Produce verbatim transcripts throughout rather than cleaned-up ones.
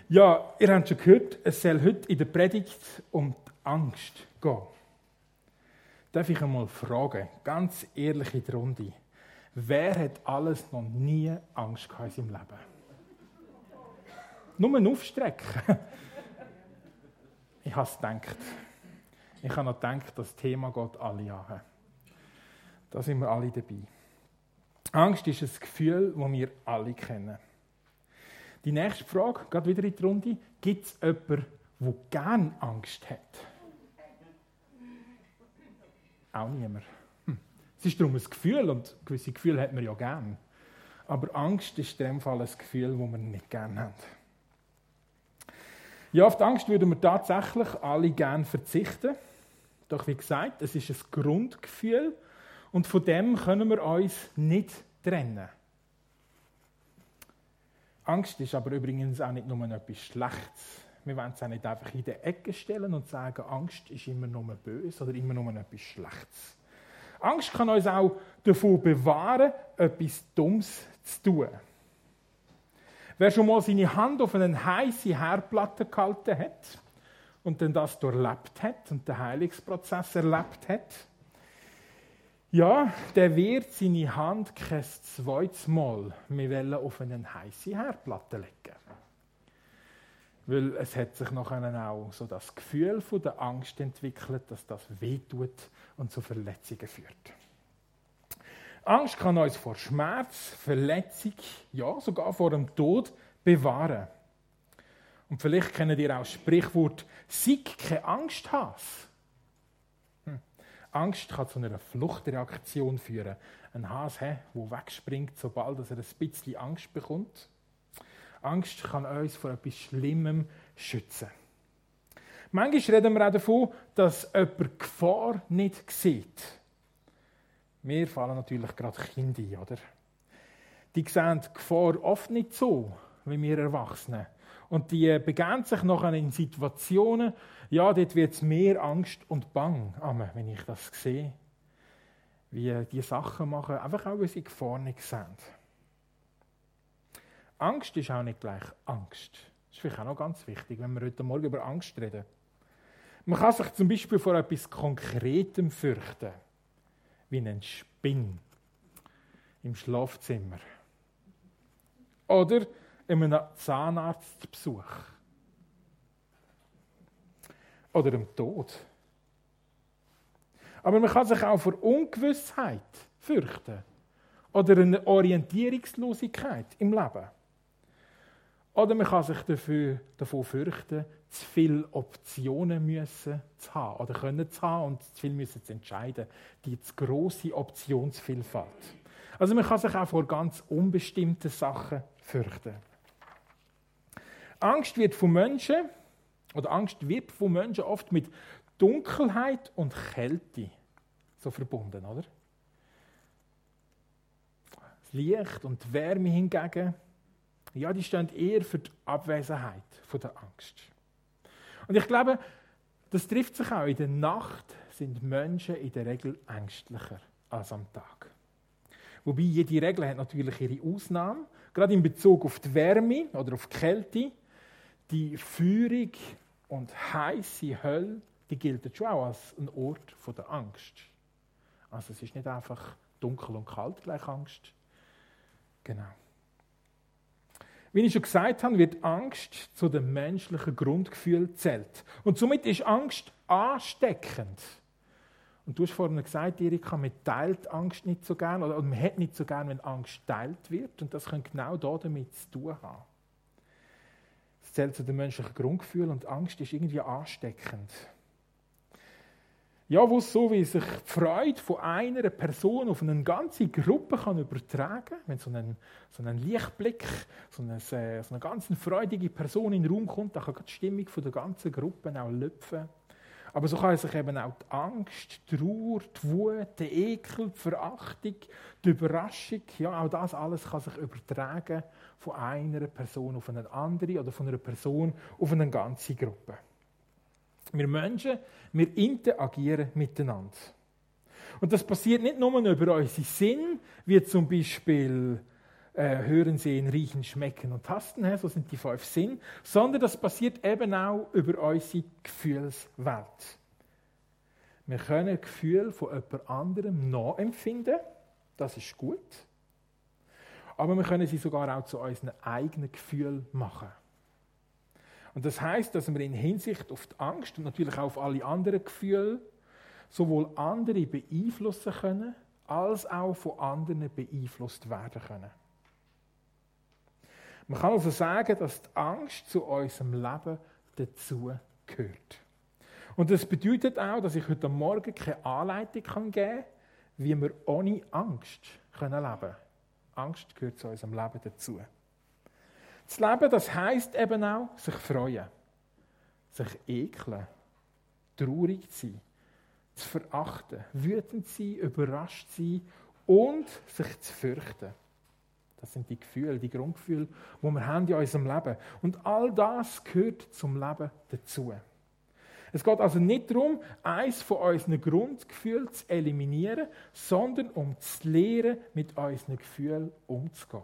Ja, ihr habt schon gehört, es soll heute in der Predigt um die Angst gehen. Darf ich einmal fragen, ganz ehrlich in der Runde, wer hat alles noch nie Angst gehabt in seinem Leben? Nur ein Aufstrecken. Ich habe es gedacht. Ich habe noch gedacht, das Thema geht alle an. Da sind wir alle dabei. Angst ist ein Gefühl, das wir alle kennen. Die nächste Frage, geht wieder in die Runde. Gibt es jemanden, der gerne Angst hat? Auch niemand. Hm. Es ist darum ein Gefühl und gewisse Gefühle hat man ja gerne. Aber Angst ist in dem Fall ein Gefühl, das wir nicht gerne haben. Ja, auf die Angst würden wir tatsächlich alle gerne verzichten. Doch wie gesagt, es ist ein Grundgefühl und von dem können wir uns nicht trennen. Angst ist aber übrigens auch nicht nur etwas Schlechtes. Wir wollen es auch nicht einfach in die Ecke stellen und sagen, Angst ist immer nur böse oder immer nur etwas Schlechtes. Angst kann uns auch davon bewahren, etwas Dummes zu tun. Wer schon mal seine Hand auf eine heisse Herdplatte gehalten hat und dann das durchlebt hat und den Heilungsprozess erlebt hat, ja, der wird seine Hand kein zweites Mal mehr auf eine heisse Herdplatte legen. Weil es hat sich nachher auch so das Gefühl von der Angst entwickelt, dass das wehtut und zu Verletzungen führt. Angst kann uns vor Schmerz, Verletzung, ja sogar vor dem Tod bewahren. Und vielleicht kennt ihr auch das Sprichwort, «Sei keine Angst has». Hm. Angst kann zu einer Fluchtreaktion führen. Ein Hase, der wegspringt, sobald er ein bisschen Angst bekommt. Angst kann uns vor etwas Schlimmem schützen. Manchmal reden wir auch davon, dass jemand Gefahr nicht sieht. Mir fallen natürlich gerade Kinder ein, oder? Die sehen die Gefahr oft nicht so, wie wir Erwachsene. Und die begeben sich nachher in Situationen, ja, dort wird es mehr Angst und Bang, wenn ich das sehe, wie die Sachen machen, einfach auch, weil sie Gefahr nicht sehen. Angst ist auch nicht gleich Angst. Das ist vielleicht auch noch ganz wichtig, wenn wir heute Morgen über Angst reden. Man kann sich zum Beispiel vor etwas Konkretem fürchten, wie einen Spinn im Schlafzimmer. Oder einem Zahnarztbesuch. Oder dem Tod. Aber man kann sich auch vor Ungewissheit fürchten. Oder eine Orientierungslosigkeit im Leben. Oder man kann sich dafür, davon fürchten, zu viele Optionen müssen zu haben oder können zu haben und zu viel müssen zu entscheiden. Die zu grosse Optionsvielfalt. Also man kann sich auch vor ganz unbestimmten Sachen fürchten. Angst wird von Menschen, oder Angst wird von Menschen oft mit Dunkelheit und Kälte so verbunden, oder? Das Licht und die Wärme hingegen, ja, die stehen eher für die Abwesenheit von der Angst. Und ich glaube, das trifft sich auch. In der Nacht sind Menschen in der Regel ängstlicher als am Tag. Wobei jede Regel hat natürlich ihre Ausnahmen. Gerade in Bezug auf die Wärme oder auf die Kälte. Die Feurig und heisse Hölle, die gilt schon auch als ein Ort von der Angst. Also es ist nicht einfach dunkel und kalt gleich Angst. Genau. Wie ich schon gesagt habe, wird Angst zu dem menschlichen Grundgefühl gezählt. Und somit ist Angst ansteckend. Und du hast vorhin gesagt, Erika, man teilt Angst nicht so gern, oder man hat nicht so gern, wenn Angst geteilt wird. Und das könnte genau damit zu tun haben. Es zählt zu dem menschlichen Grundgefühl und Angst ist irgendwie ansteckend. Ja, wo es so wie sich die Freude von einer Person auf eine ganze Gruppe kann übertragen kann, wenn so ein, so ein Lichtblick, so eine, so eine ganz freudige Person in den Raum kommt, dann kann die Stimmung von der ganzen Gruppe auch lüpfen. Aber so kann sich eben auch die Angst, die Trauer, die Wut, der Ekel, die Verachtung, die Überraschung, ja, auch das alles kann sich übertragen von einer Person auf eine andere oder von einer Person auf eine ganze Gruppe. Wir Menschen, wir interagieren miteinander. Und das passiert nicht nur über unsere Sinn, wie zum Beispiel äh, hören, sehen, riechen, schmecken und tasten, so sind die fünf Sinne, sondern das passiert eben auch über unsere Gefühlswelt. Wir können Gefühle von jemand anderem nachempfinden, das ist gut, aber wir können sie sogar auch zu unseren eigenen Gefühlen machen. Und das heisst, dass wir in Hinsicht auf die Angst und natürlich auch auf alle anderen Gefühle sowohl andere beeinflussen können, als auch von anderen beeinflusst werden können. Man kann also sagen, dass die Angst zu unserem Leben dazu gehört. Und das bedeutet auch, dass ich heute Morgen keine Anleitung geben kann, wie wir ohne Angst leben können. Angst gehört zu unserem Leben dazu. Das Leben, das heisst eben auch, sich freuen, sich ekeln, traurig sein, zu verachten, wütend sein, überrascht sein und sich zu fürchten. Das sind die Gefühle, die Grundgefühle, die wir haben in unserem Leben. Und all das gehört zum Leben dazu. Es geht also nicht darum, eines von unseren Grundgefühlen zu eliminieren, sondern um zu lernen, mit unseren Gefühlen umzugehen.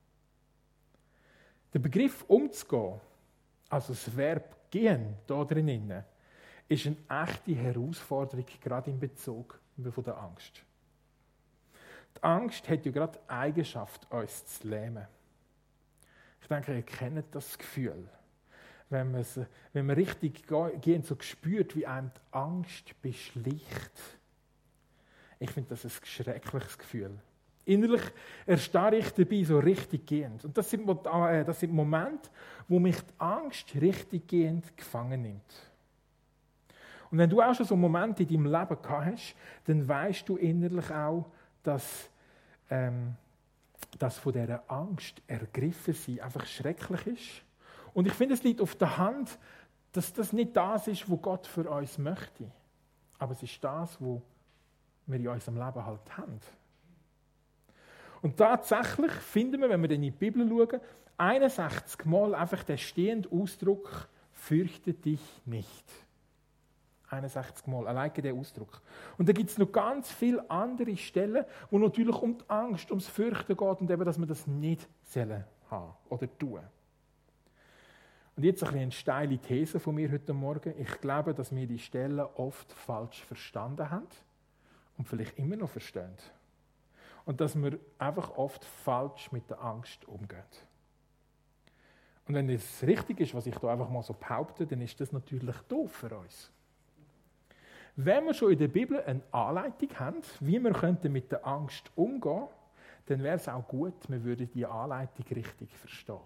Der Begriff umzugehen, also das Verb gehen, da drinnen, ist eine echte Herausforderung, gerade in Bezug von der Angst. Die Angst hat ja gerade die Eigenschaft, uns zu lähmen. Ich denke, ihr kennt das Gefühl. Wenn man, wenn man richtig gehen, so spürt, wie einem die Angst beschlicht. Ich finde das ein schreckliches Gefühl. Innerlich erstarre ich dabei so richtig gehend. Und das sind, das sind Momente, wo mich die Angst richtig gehend gefangen nimmt. Und wenn du auch schon so Momente in deinem Leben gehabt hast, dann weißt du innerlich auch, dass, ähm, dass von dieser Angst ergriffen sein einfach schrecklich ist. Und ich finde, es liegt auf der Hand, dass das nicht das ist, was Gott für uns möchte. Aber es ist das, was wir in unserem Leben halt haben. Und tatsächlich finden wir, wenn wir dann in die Bibel schauen, einundsechzig Mal einfach den stehenden Ausdruck «Fürchte dich nicht». einundsechzig Mal, allein der Ausdruck. Und da gibt es noch ganz viele andere Stellen, wo natürlich um die Angst, ums Fürchten geht und eben, dass wir das nicht sollen haben oder tun. Und jetzt ein eine steile These von mir heute Morgen. Ich glaube, dass wir die Stellen oft falsch verstanden haben und vielleicht immer noch verstehen. Und dass wir einfach oft falsch mit der Angst umgehen. Und wenn es richtig ist, was ich da einfach mal so behaupte, dann ist das natürlich doof für uns. Wenn wir schon in der Bibel eine Anleitung haben, wie wir mit der Angst umgehen könnten, dann wäre es auch gut, wir würden die Anleitung richtig verstehen.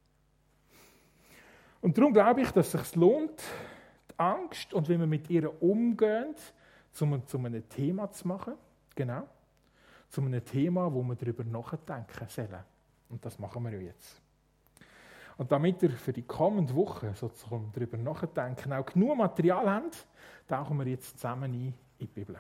Und darum glaube ich, dass es sich lohnt, die Angst und wie wir mit ihr umgehen, zu, zu einem Thema zu machen. Genau. Zu einem Thema, wo wir darüber nachdenken sollen. Und das machen wir ja jetzt. Und damit ihr für die kommende Woche sozusagen darüber nachdenken auch genug Material habt, tauchen wir jetzt zusammen ein in die Bibel.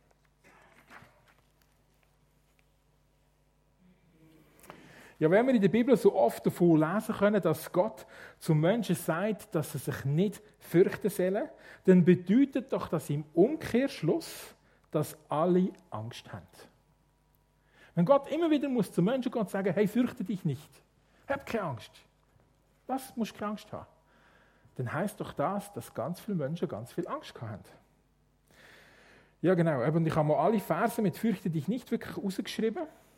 Ja, wenn wir in der Bibel so oft davon lesen können, dass Gott zum Menschen sagt, dass sie sich nicht fürchten sollen, dann bedeutet doch das im Umkehrschluss, dass alle Angst haben. Wenn Gott immer wieder muss zum Menschen gehen und sagen, hey, fürchte dich nicht, hab keine Angst. Was musst du keine Angst haben? Dann heisst doch das, dass ganz viele Menschen ganz viel Angst haben. Ja, genau. Und ich habe mal alle Verse mit «Fürchte dich nicht» wirklich rausgeschrieben.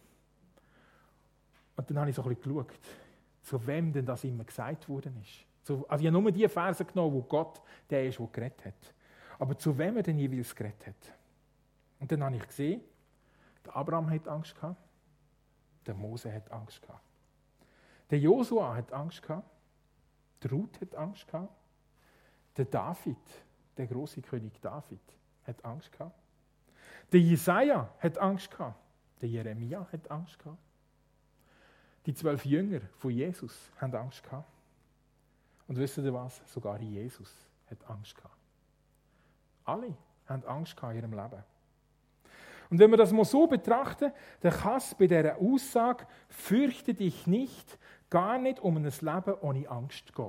Und dann habe ich so ein bisschen geschaut, zu wem denn das immer gesagt worden ist. Also ich habe nur die Verse genommen, wo Gott der ist, der geredet hat. Aber zu wem er denn jeweils geredet hat. Und dann habe ich gesehen, der Abraham hat Angst gehabt, der Mose hat Angst gehabt. Der Josua hat Angst gehabt, der Ruth hat Angst gehabt, der David, der große König David, hat Angst gehabt. Der Jesaja hat Angst gehabt, der Jeremia hat Angst gehabt. Die zwölf Jünger von Jesus haben Angst gehabt. Und wisst ihr was? Sogar Jesus hat Angst gehabt. Alle haben Angst gehabt in ihrem Leben. Und wenn wir das mal so betrachten, dann kann es bei dieser Aussage, fürchte dich nicht, gar nicht um ein Leben ohne Angst gehen.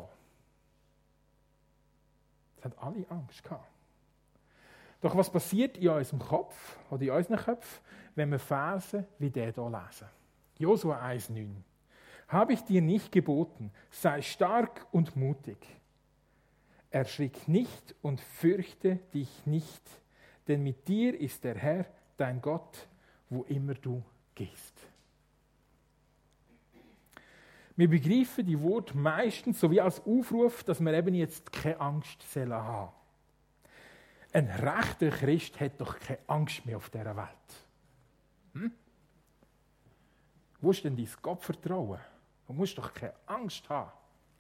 Es haben alle Angst gehabt. Doch was passiert in unserem Kopf oder in unseren Köpfen, wenn wir Verse wie der hier lesen? Josua eins neun. Habe ich dir nicht geboten, sei stark und mutig. Erschrick nicht und fürchte dich nicht, denn mit dir ist der Herr, dein Gott, wo immer du gehst. Wir begreifen die Worte meistens so wie als Aufruf, dass wir eben jetzt keine Angst haben sollen. Ein rechter Christ hat doch keine Angst mehr auf dieser Welt. Hm? Wo ist denn dein Gottvertrauen? Du musst doch keine Angst haben.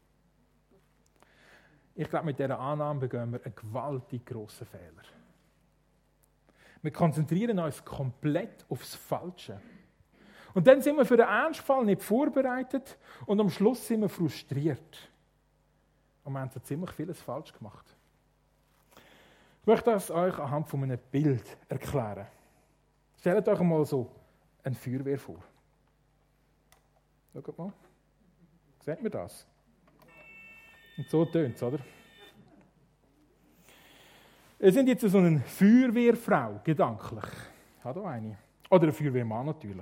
Ich glaube, mit dieser Annahme begehen wir einen gewaltig grossen Fehler. Wir konzentrieren uns komplett aufs Falsche. Und dann sind wir für den Ernstfall nicht vorbereitet und am Schluss sind wir frustriert. Und wir haben so ziemlich vieles falsch gemacht. Ich möchte das euch anhand von einem Bild erklären. Stellt euch mal so ein Feuerwehr vor. Schaut mal. Seht ihr das? Und so tönt es, oder? Es sind jetzt so eine Feuerwehrfrau, gedanklich. Ich habe hier eine. Oder ein Feuerwehrmann natürlich.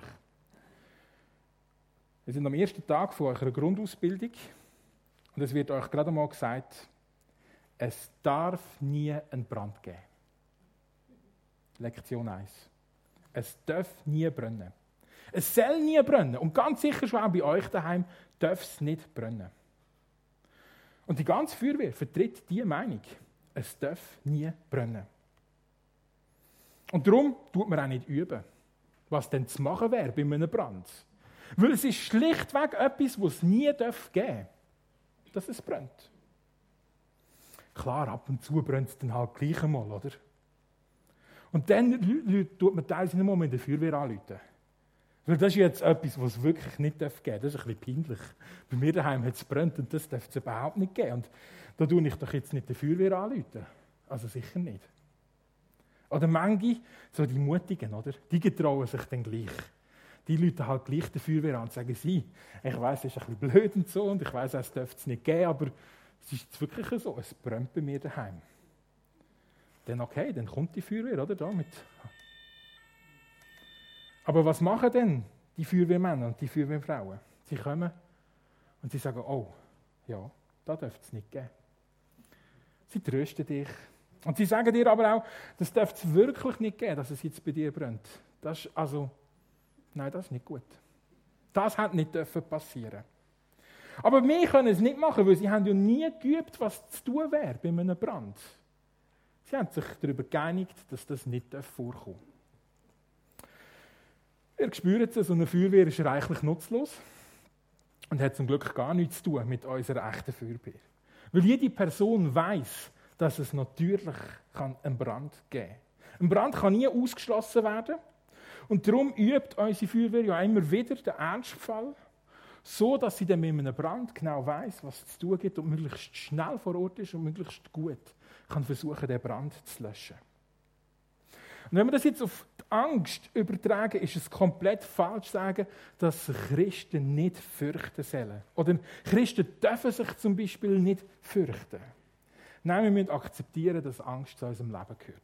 Wir sind am ersten Tag von eurer Grundausbildung und es wird euch gerade einmal gesagt, es darf nie einen Brand geben. Lektion eins. Es darf nie brennen. Es soll nie brennen. Und ganz sicher schon auch bei euch daheim darf es nicht brennen. Und die ganze Feuerwehr vertritt diese Meinung. Es darf nie brennen. Und darum tut man auch nicht üben, was denn zu machen wäre bei einem Brand. Weil es ist schlichtweg etwas, was es nie geben darf, dass es brennt. Klar, ab und zu brennt es dann halt gleich einmal, oder? Und dann tut man teilweise nicht mal mit der Feuerwehr anrufen. Weil das ist jetzt etwas, was es wirklich nicht geben darf. Das ist ein bisschen peinlich. Bei mir daheim hat es brennt und das darf es überhaupt nicht geben. Und da tue ich doch jetzt nicht der Feuerwehr anrufen. Also sicher nicht. Oder manche, so die Mutigen, oder? Die getrauen sich dann gleich. Die Leute halt gleich der Feuerwehr an und sagen, sie, ich weiss, es ist ein bisschen blöd und so und ich weiss, es dürfte es nicht geben, aber es ist jetzt wirklich so, es brennt bei mir daheim. Dann okay, dann kommt die Feuerwehr, oder? Damit. Aber was machen denn die Feuerwehrmänner und die Feuerwehrfrauen? Sie kommen und sie sagen, oh, ja, da dürfte es nicht geben. Sie trösten dich. Und sie sagen dir aber auch, das dürfte es wirklich nicht geben, dass es jetzt bei dir brennt. Das ist also, nein, das ist nicht gut. Das hat nicht passieren. Aber wir können es nicht machen, weil sie haben ja nie geübt, was zu tun wäre bei einem Brand. Sie haben sich darüber geeinigt, dass das nicht vorkommen darf. Ihr spürt es, so eine Feuerwehr ist reichlich nutzlos und hat zum Glück gar nichts zu tun mit unserer echten Feuerwehr. Weil jede Person weiss, dass es natürlich einen Brand geben kann. Ein Brand kann nie ausgeschlossen werden. Und darum übt unsere Feuerwehr ja immer wieder den Ernstfall, so dass sie dann mit einem Brand genau weiss, was es zu tun gibt und möglichst schnell vor Ort ist und möglichst gut kann versuchen, den Brand zu löschen. Und wenn wir das jetzt auf die Angst übertragen, ist es komplett falsch zu sagen, dass sich Christen nicht fürchten sollen. Oder Christen dürfen sich zum Beispiel nicht fürchten. Nein, wir müssen akzeptieren, dass Angst zu unserem Leben gehört.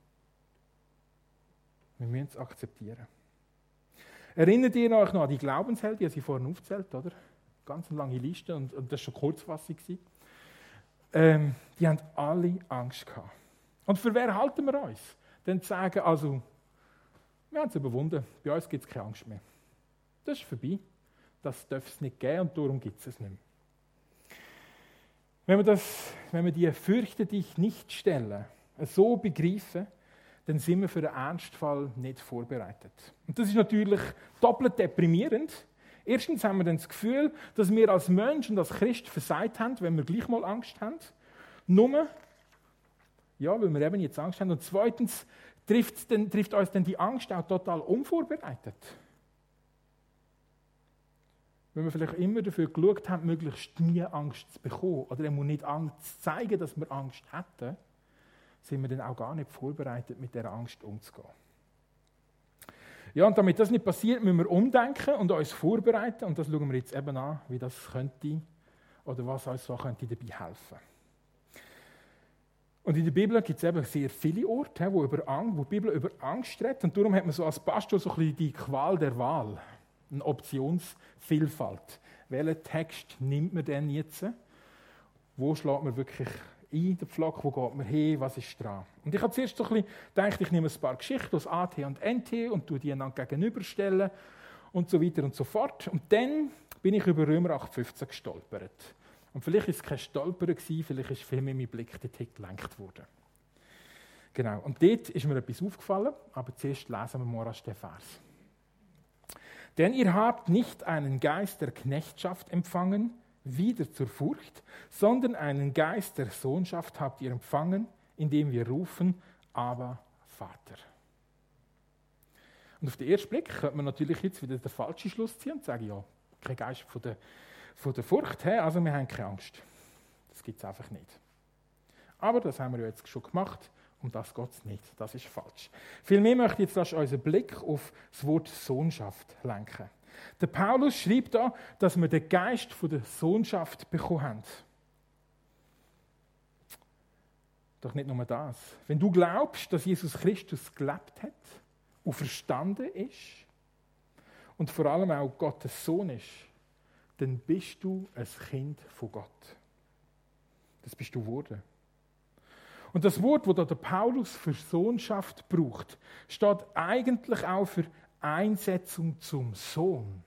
Wir müssen es akzeptieren. Erinnert ihr euch noch an die Glaubenshelden, die sie vorhin aufgezählt, oder? Ganz eine lange Liste und, und das war schon Kurzfassung. Ähm, die haben alle Angst gehabt. Und für wer halten wir uns? Dann zu sagen, also, wir haben es überwunden, bei uns gibt es keine Angst mehr. Das ist vorbei. Das darf es nicht geben und darum gibt es es nicht mehr. Wenn wir, das, wenn wir die «Fürchte dich nicht» stellen, so begreifen, dann sind wir für den Ernstfall nicht vorbereitet. Und das ist natürlich doppelt deprimierend. Erstens haben wir dann das Gefühl, dass wir als Mensch und als Christ versagt haben, wenn wir gleich mal Angst haben. Nur, ja, weil wir eben jetzt Angst haben. Und zweitens trifft, dann, trifft uns dann die Angst auch total unvorbereitet. Wenn wir vielleicht immer dafür geschaut haben, möglichst nie Angst zu bekommen oder eben nicht Angst zu zeigen, dass wir Angst hätten, sind wir dann auch gar nicht vorbereitet, mit dieser Angst umzugehen. Ja, und damit das nicht passiert, müssen wir umdenken und uns vorbereiten. Und das schauen wir jetzt eben an, wie das könnte oder was uns so könnte dabei helfen. Und in der Bibel gibt es eben sehr viele Orte, wo, über Angst, wo die Bibel über Angst redet. Und darum hat man so als Pastor so ein bisschen die Qual der Wahl, eine Optionsvielfalt. welchen Text nimmt man denn jetzt? Wo schlägt man wirklich ein, den Pflock, wo geht man hin, was ist dran? Und ich habe zuerst so ein bisschen gedacht, ich nehme ein paar Geschichten aus A T und N T und tue die einander gegenüberstellen und so weiter und so fort. Und dann bin ich über Römer acht fünfzehn gestolpert. Und vielleicht war es kein Stolpern, vielleicht ist vielmehr mein Blick dorthin gelenkt worden. Genau, und dort ist mir etwas aufgefallen, aber zuerst lesen wir mal den Vers. Denn ihr habt nicht einen Geist der Knechtschaft empfangen, wieder zur Furcht, sondern einen Geist der Sohnschaft habt ihr empfangen, indem wir rufen, aber Vater. Und auf den ersten Blick könnte man natürlich jetzt wieder den falschen Schluss ziehen und sagen, ja, kein Geist von der, von der Furcht, also wir haben keine Angst. Das gibt es einfach nicht. Aber das haben wir ja jetzt schon gemacht, um das geht es nicht. Das ist falsch. Vielmehr möchte ich jetzt unseren Blick auf das Wort Sohnschaft lenken. Der Paulus schreibt da, dass wir den Geist von der Sohnschaft bekommen haben. Doch nicht nur das. Wenn du glaubst, dass Jesus Christus gelebt hat und verstanden ist und vor allem auch Gottes Sohn ist, dann bist du ein Kind von Gott. Das bist du geworden. Und das Wort, das der Paulus für Sohnschaft braucht, steht eigentlich auch für Einsetzung zum Sohn.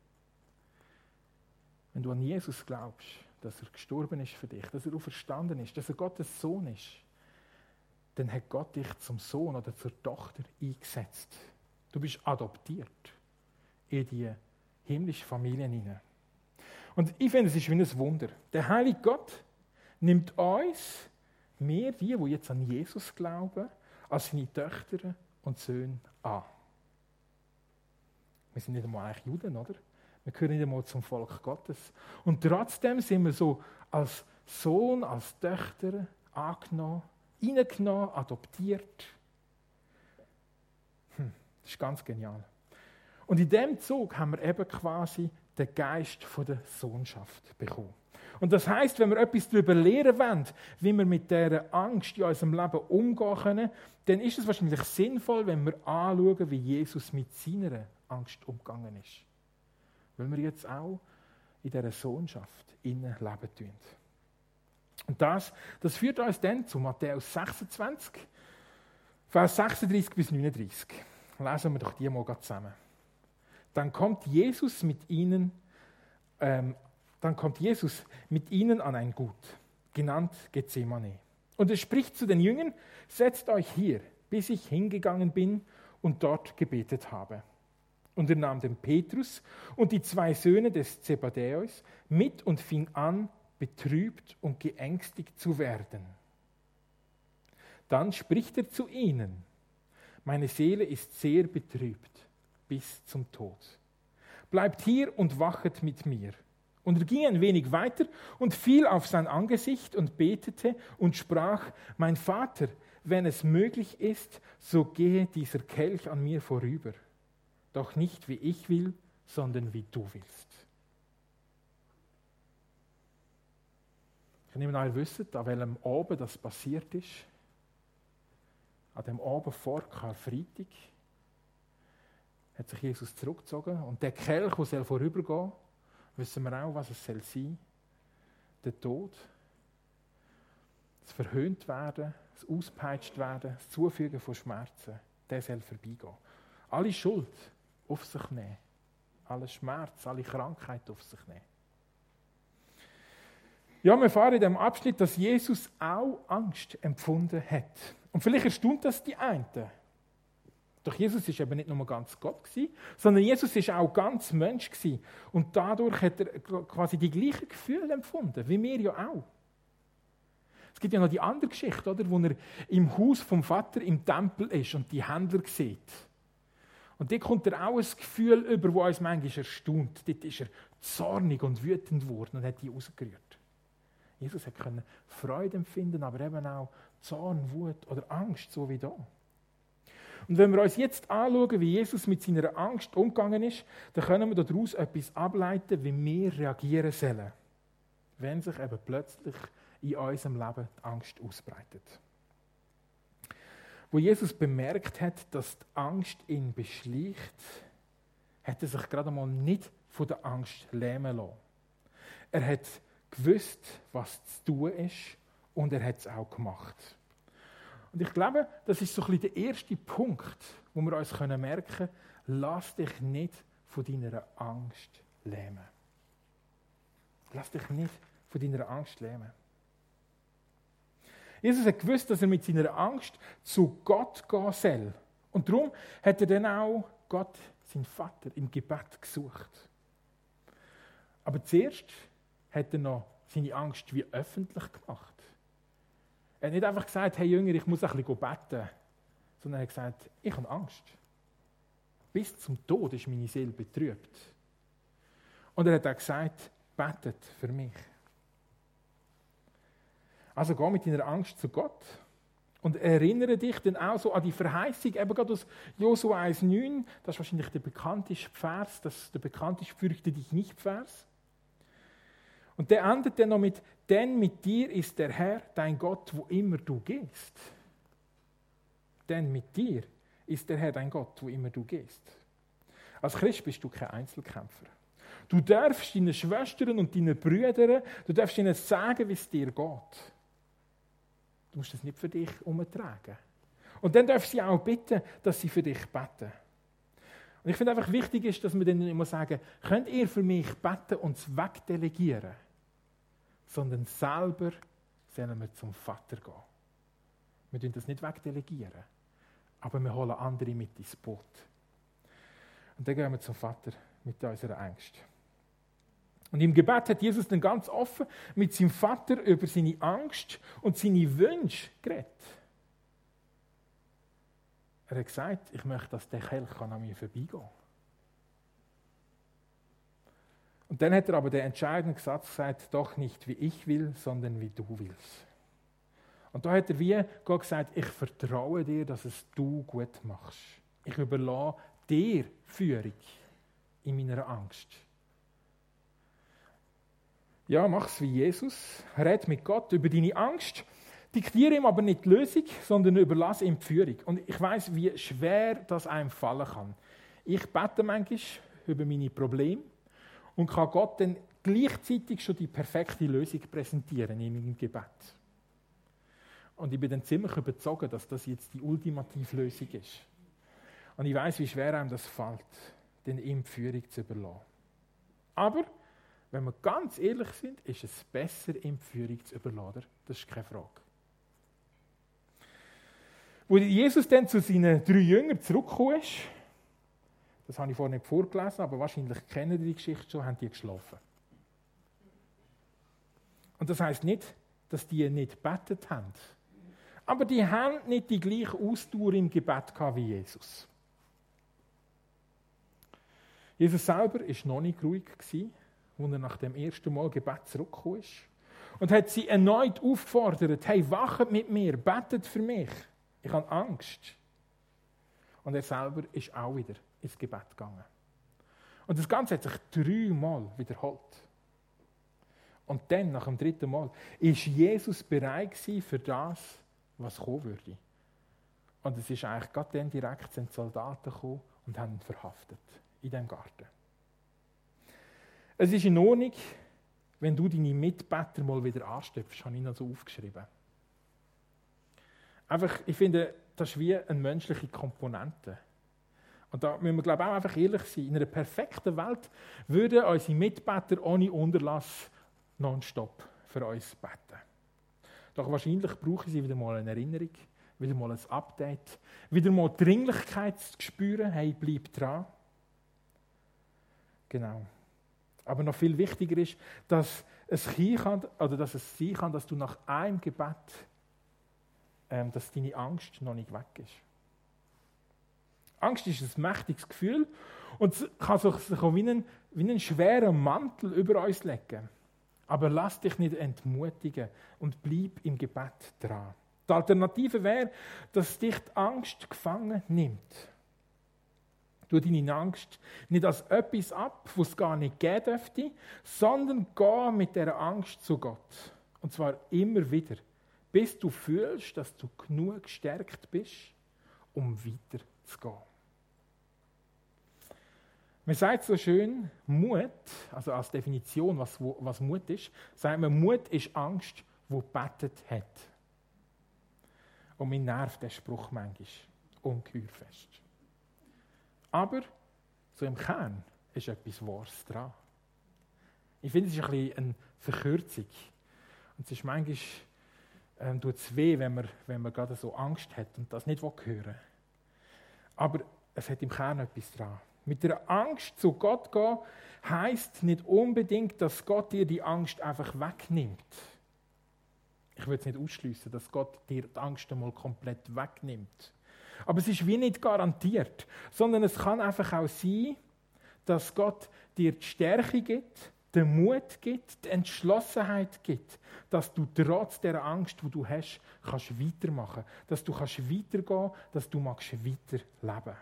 Wenn du an Jesus glaubst, dass er gestorben ist für dich, dass er auferstanden ist, dass er Gottes Sohn ist, dann hat Gott dich zum Sohn oder zur Tochter eingesetzt. Du bist adoptiert in die himmlische Familie hinein. Und ich finde, es ist wie ein Wunder. Der heilige Gott nimmt uns, wir, die, die jetzt an Jesus glauben, als seine Töchter und Söhne an. Wir sind nicht einmal eigentlich Juden, oder? Wir gehören nicht einmal zum Volk Gottes. Und trotzdem sind wir so als Sohn, als Töchter angenommen, reingenommen, adoptiert. Hm, das ist ganz genial. Und in diesem Zug haben wir eben quasi den Geist von der Sohnschaft bekommen. Und das heisst, wenn wir etwas darüber lernen wollen, wie wir mit dieser Angst in unserem Leben umgehen können, dann ist es wahrscheinlich sinnvoll, wenn wir anschauen, wie Jesus mit seiner Angst umgegangen ist. Weil wir jetzt auch in dieser Sohnschaft innen leben tun. Und das, das führt uns dann zu Matthäus sechsundzwanzig, Vers sechsunddreißig bis neununddreißig. Lesen wir doch die mal zusammen. Dann kommt Jesus mit ihnen, ähm, dann kommt Jesus mit ihnen an ein Gut, genannt Gethsemane. Und er spricht zu den Jüngern: Setzt euch hier, bis ich hingegangen bin und dort gebetet habe. Und er nahm den Petrus und die zwei Söhne des Zebedäus mit und fing an, betrübt und geängstigt zu werden. Dann spricht er zu ihnen: Meine Seele ist sehr betrübt bis zum Tod. Bleibt hier und wachet mit mir. Und er ging ein wenig weiter und fiel auf sein Angesicht und betete und sprach: Mein Vater, wenn es möglich ist, so gehe dieser Kelch an mir vorüber. Doch nicht wie ich will, sondern wie du willst. Ich nehme an, ihr wisst, an welchem Abend das passiert ist. An dem Abend vor Karfreitag hat sich Jesus zurückgezogen. Und der Kelch, der soll vorübergehen, wissen wir auch, was es soll sein. Der Tod, das verhöhnt werden, das auspeitscht werden, das Zufügen von Schmerzen, der soll vorbeigehen. Alle Schuld auf sich nehmen. Alle Schmerz, alle Krankheit auf sich nehmen. Ja, wir erfahren in diesem Abschnitt, dass Jesus auch Angst empfunden hat. Und vielleicht erstaunt das die einen. Doch Jesus war eben nicht nur ganz Gott, sondern Jesus war auch ganz Mensch. Und dadurch hat er quasi die gleichen Gefühle empfunden, wie wir ja auch. Es gibt ja noch die andere Geschichte, oder, wo er im Haus vom Vater im Tempel ist und die Händler sieht. Und dort kommt er auch ein Gefühl über, das uns manchmal erstaunt. Dort ist er zornig und wütend geworden und hat die rausgerührt. Jesus konnte Freude empfinden, aber eben auch Zorn, Wut oder Angst, so wie da. Und wenn wir uns jetzt anschauen, wie Jesus mit seiner Angst umgegangen ist, dann können wir daraus etwas ableiten, wie wir reagieren sollen, wenn sich eben plötzlich in unserem Leben die Angst ausbreitet. Wo Jesus bemerkt hat, dass die Angst ihn beschleicht, hat er sich gerade einmal nicht von der Angst lähmen lassen. er hat gewusst, was zu tun ist und er hat es auch gemacht. Und ich glaube, das ist so ein bisschen der erste Punkt, wo wir uns merken können, lass dich nicht von deiner Angst lähmen. Lass dich nicht von deiner Angst lähmen. Jesus hat gewusst, dass er mit seiner Angst zu Gott gehen soll. Und darum hat er dann auch Gott, seinen Vater, im Gebet gesucht. Aber zuerst hat er noch seine Angst wie öffentlich gemacht. Er hat nicht einfach gesagt, hey Jünger, ich muss ein bisschen beten, sondern er hat gesagt, ich habe Angst. Bis zum Tod ist meine Seele betrübt. Und er hat auch gesagt, betet für mich. Also geh mit deiner Angst zu Gott und erinnere dich dann auch so an die Verheißung, eben gerade aus Josua eins neun, das ist wahrscheinlich der bekannteste Vers, das der bekannteste Fürchte dich nicht Vers. Und der endet dann noch mit, denn mit dir ist der Herr, dein Gott, wo immer du gehst. Denn mit dir ist der Herr, dein Gott, wo immer du gehst. Als Christ bist du kein Einzelkämpfer. Du darfst deinen Schwestern und deinen Brüdern, du darfst ihnen sagen, wie es dir geht. Du musst das nicht für dich umtragen. Und dann darfst du sie auch bitten, dass sie für dich beten. Und ich finde einfach wichtig ist, dass wir dann nicht immer sagen, könnt ihr für mich beten und es wegdelegieren? Sondern selber sollen wir zum Vater gehen. Wir dürfen das nicht wegdelegieren, aber wir holen andere mit ins Boot. Und dann gehen wir zum Vater mit unserer Angst. Und im Gebet hat Jesus dann ganz offen mit seinem Vater über seine Angst und seine Wünsche geredet. Er hat gesagt, ich möchte, dass der Kelch an mir vorbeigehen. Und dann hat er aber den entscheidenden Satz gesagt, doch nicht wie ich will, sondern wie du willst. Und da hat er wie Gott gesagt, ich vertraue dir, dass es du gut machst. Ich überlasse dir Führung in meiner Angst. Ja, mach es wie Jesus. Red mit Gott über deine Angst. Diktiere ihm aber nicht die Lösung, sondern überlasse ihm die Führung. Und ich weiss, wie schwer das einem fallen kann. Ich bete manchmal über meine Probleme und kann Gott dann gleichzeitig schon die perfekte Lösung präsentieren in meinem Gebet. Und ich bin dann ziemlich überzeugt, dass das jetzt die ultimative Lösung ist. Und ich weiss, wie schwer einem das fällt, den ihm die Führung zu überlassen. Aber wenn wir ganz ehrlich sind, ist es besser, ihm die Führung zu überlassen. Das ist keine Frage. Wo Jesus dann zu seinen drei Jüngern zurückgekommen ist, das habe ich vorhin nicht vorgelesen, aber wahrscheinlich kennen die die Geschichte schon, haben die geschlafen. Und das heisst nicht, dass die nicht gebetet haben. Aber die haben nicht die gleiche Ausdauer im Gebet gehabt wie Jesus. Jesus selber war noch nicht ruhig, als er nach dem ersten Mal Gebet zurückgekommen ist. Und hat sie erneut aufgefordert, hey, wachet mit mir, betet für mich. Ich habe Angst. Und er selber ist auch wieder ins Gebet gegangen. Und das Ganze hat sich dreimal wiederholt. Und dann, nach dem dritten Mal, ist Jesus bereit gewesen für das, was kommen würde. Und es ist eigentlich gerade dann direkt sind die Soldaten gekommen und haben ihn verhaftet. In diesem Garten. Es ist in Ordnung, wenn du deine Mitbeter mal wieder anstöpfst, habe ich noch so aufgeschrieben. Einfach, ich finde, das ist wie eine menschliche Komponente. Und da müssen wir, glaube ich, auch einfach ehrlich sein. In einer perfekten Welt würden unsere Mitbeter ohne Unterlass nonstop für uns beten. Doch wahrscheinlich brauchen sie wieder mal eine Erinnerung, wieder mal ein Update, wieder mal Dringlichkeit zu spüren, hey, bleib dran. Genau. Aber noch viel wichtiger ist, dass es sein kann, oder dass es sein kann, dass du nach einem Gebet, ähm, dass deine Angst noch nicht weg ist. Angst ist ein mächtiges Gefühl und es kann sich wie einen, wie einen schweren Mantel über uns legen. Aber lass dich nicht entmutigen und bleib im Gebet dran. Die Alternative wäre, dass dich die Angst gefangen nimmt. Tu deine Angst nicht als etwas ab, was es gar nicht geben dürfte, sondern geh mit dieser Angst zu Gott. Und zwar immer wieder, bis du fühlst, dass du genug gestärkt bist, um weiterzugehen. Man sagt so schön, Mut, also als Definition, was, was Mut ist, sagt man, Mut ist Angst, die gebetet hat. Und mir nervt der Spruch manchmal ungeheuer fest. Aber so im Kern ist etwas Wahres dran. Ich finde, es ist ein bisschen eine Verkürzung. Und es ist manchmal ähm, tut es weh, wenn man, wenn man gerade so Angst hat und das nicht hören will. Aber es hat im Kern etwas dran. Mit der Angst zu Gott gehen, heisst nicht unbedingt, dass Gott dir die Angst einfach wegnimmt. Ich will es nicht ausschliessen, dass Gott dir die Angst einmal komplett wegnimmt. Aber es ist wie nicht garantiert, sondern es kann einfach auch sein, dass Gott dir die Stärke gibt, den Mut gibt, die Entschlossenheit gibt, dass du trotz der Angst, die du hast, kannst weitermachen, dass du kannst weitergehen, dass du magst weiterleben.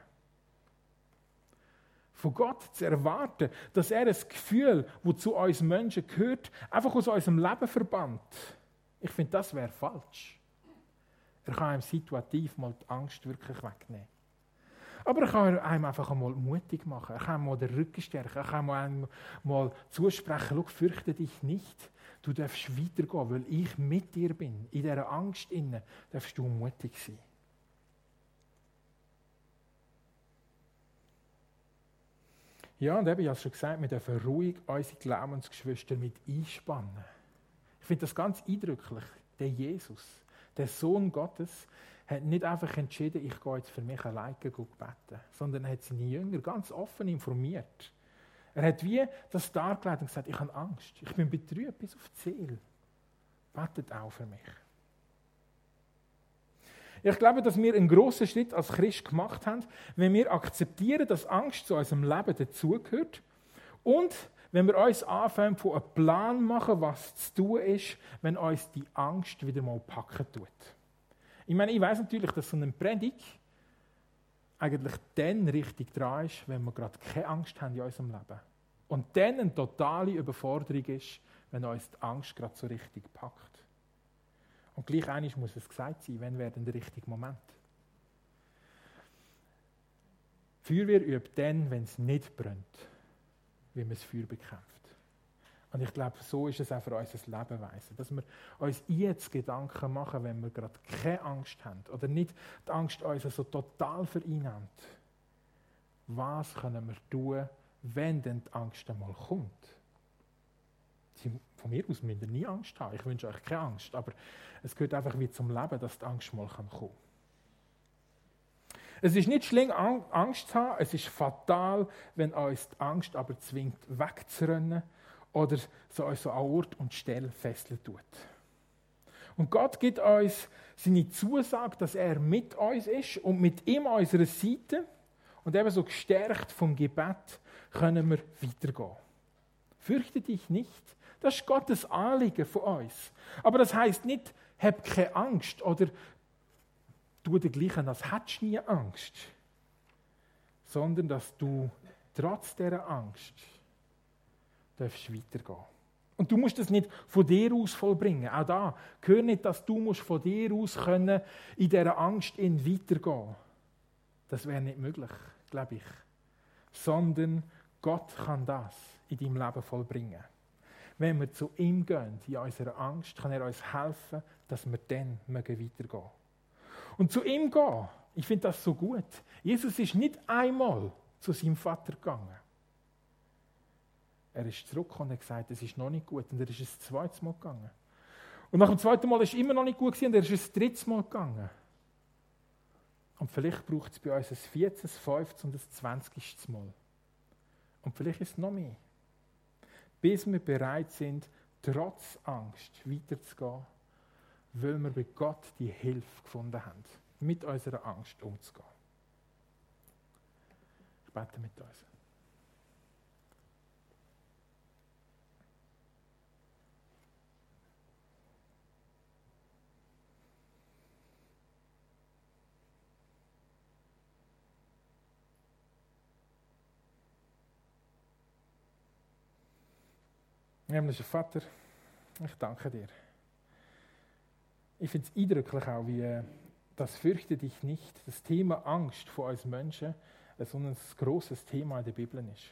Von Gott zu erwarten, dass er ein Gefühl, das zu uns Menschen gehört, einfach aus unserem Leben verbannt. Ich finde, das wäre falsch. Er kann einem situativ mal die Angst wirklich wegnehmen. Aber er kann einem einfach einmal mutig machen. Er kann einem mal den Rücken stärken. Er kann einem mal zusprechen, schau, fürchte dich nicht. Du darfst weitergehen, weil ich mit dir bin. In dieser Angst innen darfst du mutig sein. Ja, und eben, ich habe es schon gesagt, wir dürfen ruhig unsere Glaubensgeschwister mit einspannen. Ich finde das ganz eindrücklich. Der Jesus, der Sohn Gottes, hat nicht einfach entschieden, ich gehe jetzt für mich alleine beten, sondern er hat seine Jünger ganz offen informiert. Er hat wie das dargelegt und gesagt, ich habe Angst, ich bin betrübt bis auf die Seele. Betet auch für mich. Ich glaube, dass wir einen grossen Schritt als Christ gemacht haben, wenn wir akzeptieren, dass Angst zu unserem Leben dazugehört und wenn wir uns anfangen, von einem Plan machen, was zu tun ist, wenn uns die Angst wieder mal packen tut. Ich meine, ich weiss natürlich, dass so eine Predigt eigentlich dann richtig dran ist, wenn wir gerade keine Angst haben in unserem Leben. Und dann eine totale Überforderung ist, wenn uns die Angst gerade so richtig packt. Und gleich einmal muss es gesagt sein, wenn wäre denn der richtige Moment. Feuerwehr übt dann, wenn es nicht brennt, wie man das Feuer bekämpft. Und ich glaube, so ist es auch für unser Lebensweise, dass wir uns jetzt Gedanken machen, wenn wir gerade keine Angst haben oder nicht die Angst uns so total vereinnimmt. Was können wir tun, wenn denn die Angst einmal kommt? Von mir aus müsst ihr nie Angst haben. Ich wünsche euch keine Angst, aber es gehört einfach wie zum Leben, dass die Angst mal kommen kann. Es ist nicht schlimm, Angst zu haben, es ist fatal, wenn uns die Angst aber zwingt, wegzurennen oder so uns so an Ort und Stelle fesseln tut. Und Gott gibt uns seine Zusage, dass er mit uns ist und mit ihm an unserer Seite und eben so gestärkt vom Gebet können wir weitergehen. Fürchte dich nicht. Das ist Gottes Anliegen von uns. Aber das heisst nicht, hab keine Angst oder tu dir gleich an, als hättest du nie Angst. Sondern, dass du trotz dieser Angst darfst weitergehen. Und du musst das nicht von dir aus vollbringen. Auch da gehört nicht, dass du musst von dir aus können in dieser Angst in weitergehen. Das wäre nicht möglich, glaube ich. Sondern Gott kann das in deinem Leben vollbringen. Wenn wir zu ihm gehen, in unserer Angst, kann er uns helfen, dass wir dann weitergehen mögen. Und zu ihm gehen, ich finde das so gut. Jesus ist nicht einmal zu seinem Vater gegangen. Er ist zurückgekommen und hat gesagt, es ist noch nicht gut. Und er ist ein zweites Mal gegangen. Und nach dem zweiten Mal ist es immer noch nicht gut und er ist ein drittes Mal gegangen. Und vielleicht braucht es bei uns ein viertes, ein fünftes und ein zwanzigstes Mal. Und vielleicht ist es noch mehr. Bis wir bereit sind, trotz Angst weiterzugehen, weil wir bei Gott die Hilfe gefunden haben, mit unserer Angst umzugehen. Ich bete mit uns. Himmlischer Vater, ich danke dir. Ich finde es eindrücklich auch, wie das fürchte dich nicht, das Thema Angst vor uns Menschen, so ein grosses Thema in der Bibel ist.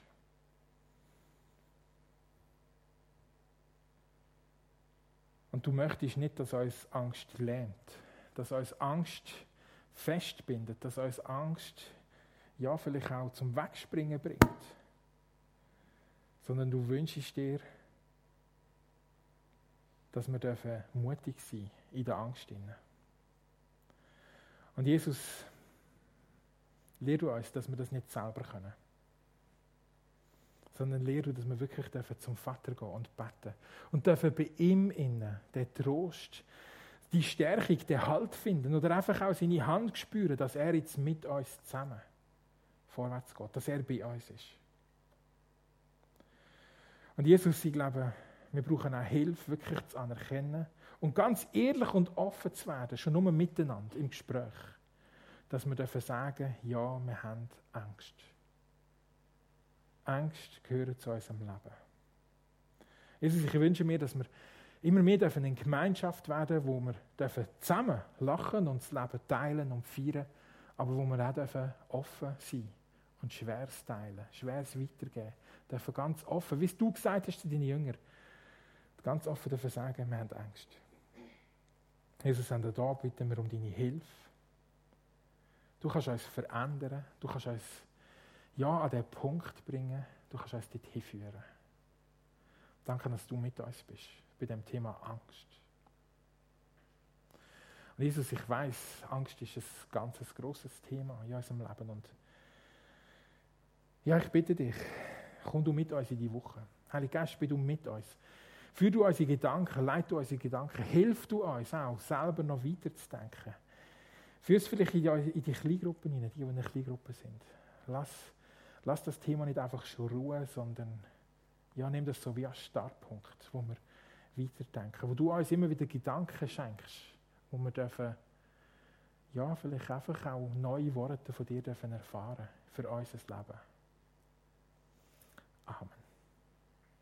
Und du möchtest nicht, dass uns Angst lähmt, dass uns Angst festbindet, dass uns Angst ja vielleicht auch zum Wegspringen bringt, sondern du wünschst dir, dass wir dürfen mutig sein in der Angst. Und Jesus, lehre uns, dass wir das nicht selber können, sondern lehre, dass wir wirklich dürfen zum Vater gehen und beten und dürfen bei ihm innen den Trost, die Stärkung, den Halt finden oder einfach auch seine Hand spüren, dass er jetzt mit uns zusammen vorwärts geht, dass er bei uns ist. Und Jesus, ich glaube, wir brauchen auch Hilfe, wirklich zu anerkennen und ganz ehrlich und offen zu werden, schon nur miteinander im Gespräch, dass wir dürfen sagen, ja, wir haben Angst. Angst gehört zu unserem Leben. Jesus, ich wünsche mir, dass wir immer mehr dürfen in Gemeinschaft werden, wo wir dürfen zusammen lachen und das Leben teilen und feiern, aber wo wir auch dürfen offen sein und Schweres teilen, Schweres weitergeben, dürfen ganz offen, wie du gesagt hast zu deinen Jüngern, ganz offen dürfen sagen, wir haben Angst. Jesus, an der da bitten wir um deine Hilfe. Du kannst uns verändern, du kannst uns ja an den Punkt bringen, du kannst uns dorthin führen. Danke, dass du mit uns bist, bei dem Thema Angst. Und Jesus, ich weiss, Angst ist ein ganz grosses Thema in unserem Leben. Und ja, ich bitte dich, komm du mit uns in die Woche. Heiliger Geist, bist du mit uns. Führ du unsere Gedanken, leite du unsere Gedanken, hilf du uns auch, selber noch weiterzudenken. Führ es vielleicht in die, in die Kleingruppen hinein, die, die in einer Kleingruppe sind. Lass, lass das Thema nicht einfach schon ruhen, sondern ja, nimm das so wie als Startpunkt, wo wir weiterdenken, wo du uns immer wieder Gedanken schenkst, wo wir dürfen, ja, vielleicht einfach auch neue Worte von dir dürfen erfahren für unser Leben. Amen.